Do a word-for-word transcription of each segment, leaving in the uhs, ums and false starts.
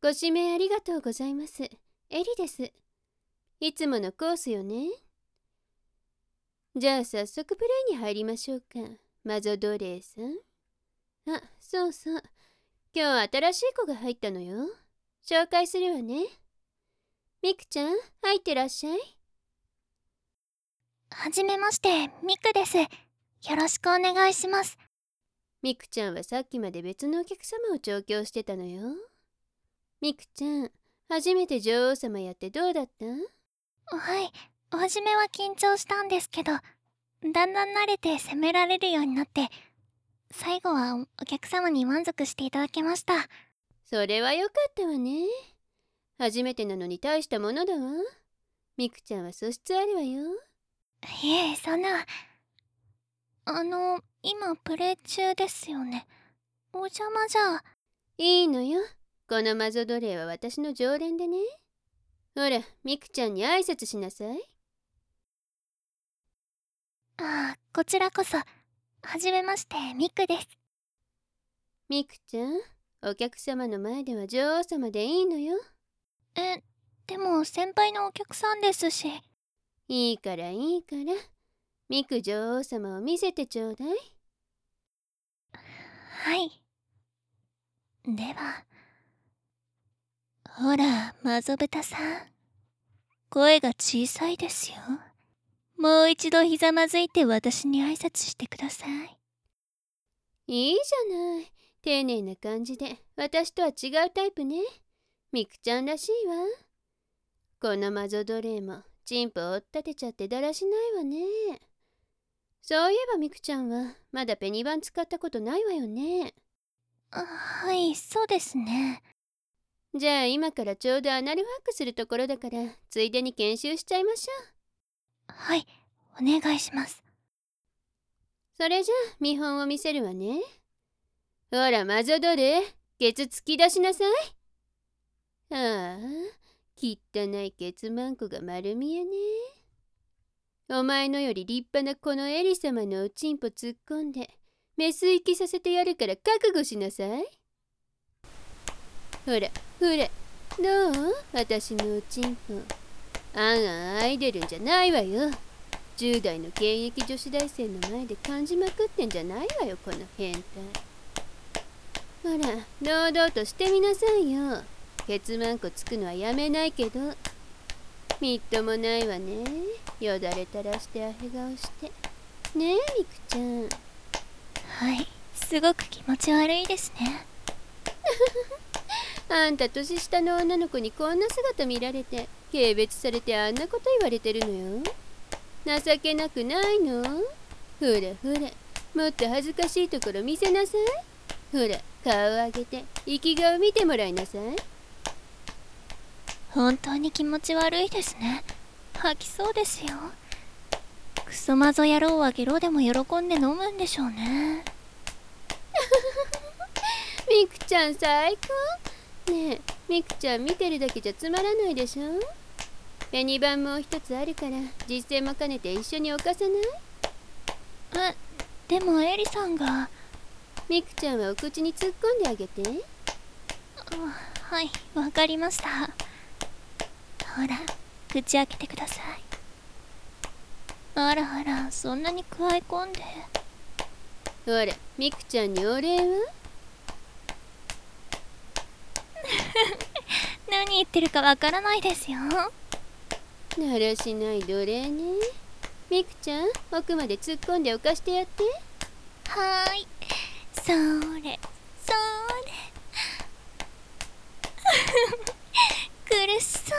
ご指名ありがとうございます。エリです。いつものコースよね。じゃあ早速プレイに入りましょうか。マゾドレーさん。あ、そうそう。今日新しい子が入ったのよ。紹介するわね。ミクちゃん、入ってらっしゃい。 はじめまして、ミクです。よろしくお願いします。 ミクちゃんはさっきまで別のお客様を調教してたのよ。ミクちゃん、初めて女王様やってどうだった？ はい、はじめは緊張したんですけど、だんだん慣れて攻められるようになって、最後はお客様に満足していただけました。 それはよかったわね。初めてなのに大したものだわ。ミクちゃんは素質あるわよ。 いえ、そんな。あの、今プレイ中ですよね。お邪魔じゃ。 いいのよ。このマゾ奴隷は私の常連でね。ほら、ミクちゃんに挨拶しなさい。 ああ、こちらこそ。はじめまして、ミクです。 ミクちゃん、お客様の前では女王様でいいのよ。 え、でも先輩のお客さんですし。 いいからいいから。ミク女王様を見せてちょうだい。 はい。では。ほら、マゾブタさん。声が小さいですよ。もう一度ひざまずいて私に挨拶してください。 いいじゃない。丁寧な感じで、私とは違うタイプね。ミクちゃんらしいわ。このマゾ奴隷も、チンポ追っ立てちゃってだらしないわね。そういえばミクちゃんは、まだペニバン使ったことないわよね。 あ、はい、そうですね。 じゃあ今からちょうどアナルファックするところだから、ついでに研修しちゃいましょう。はい、お願いします。 それじゃあ見本を見せるわね。ほらマゾ奴隷、ケツ突き出しなさい。ああ、汚いケツマンコが丸見えね。お前のより立派なこのエリ様のおちんぽ突っ込んで、メス行きさせてやるから覚悟しなさい。ほら、ほら、どう？私のおちんぽ。あんあんあいでるんじゃないわよ。じゅう代の現役女子大生の前で感じまくってんじゃないわよ、この変態。ほら、堂々としてみなさいよ。ケツマンコつくのはやめないけど。みっともないわね。よだれ垂らしてアヘ顔して。ねえ、ミクちゃん。 はい、すごく気持ち悪いですね。 あんた年下の女の子にこんな姿見られて、軽蔑されてあんなこと言われてるのよ。情けなくないの？ほらほら、もっと恥ずかしいところ見せなさい。ほら、顔上げて、生き顔見てもらいなさい。 本当に気持ち悪いですね。吐きそうですよ。クソマゾ野郎はゲロでも喜んで飲むんでしょうね。 ミクちゃん最高。ねえ、ミクちゃん見てるだけじゃつまらないでしょ。ペニバンもう一つあるから実践も兼ねて一緒に犯さない？ え、でもエリさんが。 ミクちゃんはお口に突っ込んであげて。 あ、はい、わかりました。ほら、口開けてください。あらあら、そんなにくわえ込んで。 ほら、ミクちゃんにお礼は？ 何言ってるかわからないですよ。 ならしない奴隷ね。ミクちゃん、奥まで突っ込んで犯してやって。 はーい、それそれ。苦しそう。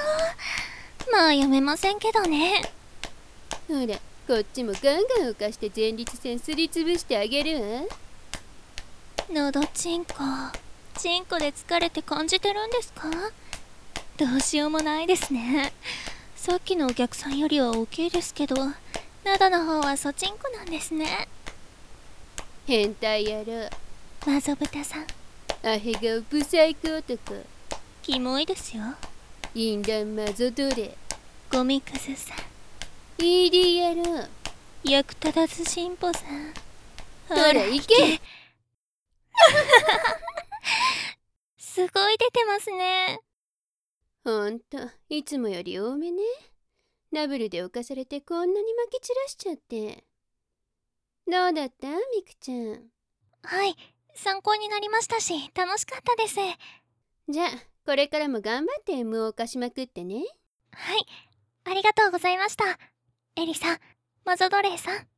まあ読めませんけどね。 ほら、こっちもガンガン犯して前立腺すりつぶしてあげるわ。 のどちんこ、ちんこで疲れて感じてるんですか？どうしようもないですね。さっきのお客さんよりは大きいですけど、喉の方はそちんこなんですね。 変態野郎。 マゾブタさん、 アヘ顔ブサイク男。 キモいですよ。 淫乱マゾ奴隷。 ゴミクズさん、 イーディー 野郎。 役立たず進歩さん。 ほら行け。 すごい出てますね。 ほんと、いつもより多めね。ダブルで犯されてこんなにまき散らしちゃって。どうだったミクちゃん。 はい、参考になりましたし、楽しかったです。 じゃあ、これからも頑張って エム を犯しまくってね。 はい、ありがとうございました。エリさん、マゾドレーさん。